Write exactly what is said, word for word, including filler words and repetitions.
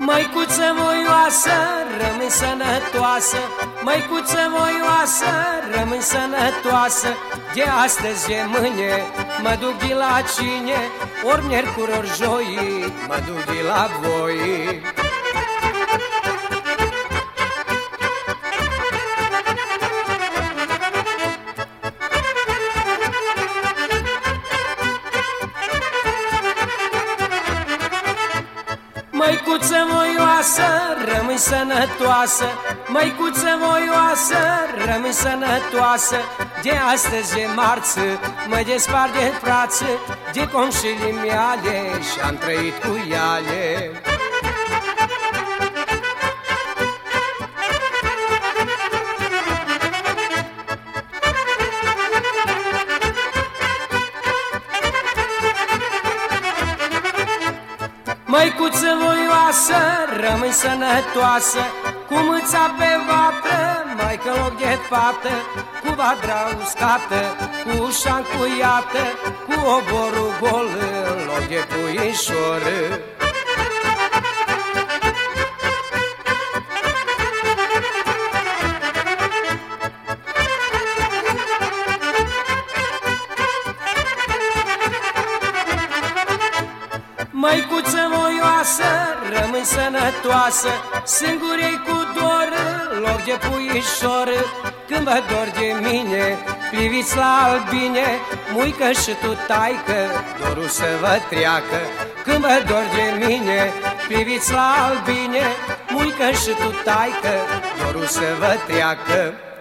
Măicuță voioasă, rămâi sănătoasă, măicuță voioasă, rămâi sănătoasă. De astăzi e mâine, mă duc de la cine, ori miercuri, ori joi, mă duc de la voi. Măicuță voioasă, rămâi sănătoasă, măicuță voioasă, rămâi sănătoasă. De astăzi e marță, mă despart de frață, de conșile meale și-am trăit cu ele. Măicuță voioasă, rămâi sănătoasă, cu mâța pe vatră, mai că loc de fată, cu vadra uscată, cu ușa încuiată, cu oborul gol, în loc de puișor. Măicuță voioasă, rămâi sănătoasă, singurei cu dor, loc de puișor. Când vă dor de mine, priviți la albine, muică și tu taică, dorul să vă treacă. Când vă dor de mine, priviți la albine, muică și tu taică, dorul să vă treacă.